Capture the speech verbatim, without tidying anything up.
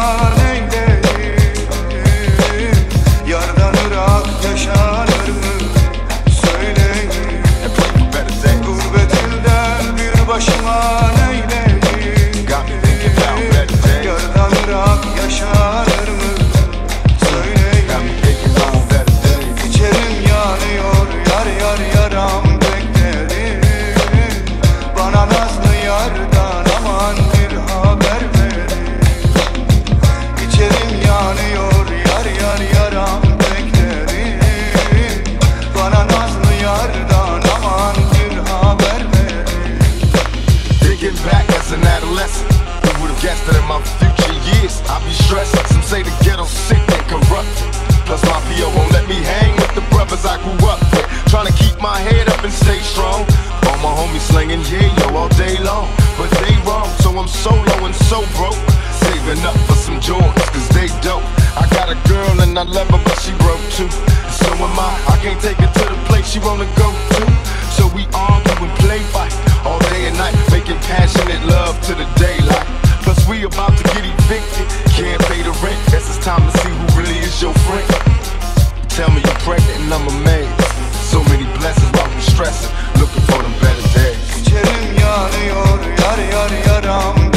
başıma neyleyim? Yardan ırak yaşanır mı? Söyleyin. Gurbet ilden bir başıma neyleyim? Yardan ırak yaşanır mı? Söyleyin. İçerim yanıyor, yar yar yaram beklerim. Bana nazlı yardan aman bir haber verin. İçerim yanıyor, yar yar yaram beklerim. Bana nazlı yardan aman bir haber verin. Thinking back as an adolescent, who would've guessed that in my future years I'd be stressing. Some say the ghetto's sick and corrupted, plus my P O won't let me hang with the brothers I grew up with. Trying to keep my head up and stay strong. All my homies slinging yeah-yo all day long, but they wrong, so I'm solo and so broke. Saving up for some joints, cause they dope. I got a girl and I love her, but she broke too. So am I, I can't take her to the place she wanna go to. So we argue and play fight all day and night, making passionate love to the daylight. Plus we about to get evicted, can't pay the rent. Guess it's time to see who really is your friend. Tell me you're pregnant and I'm amazed. So many blessings while we stressing, looking for them better days. İçerim yanıyor, yar yar yaram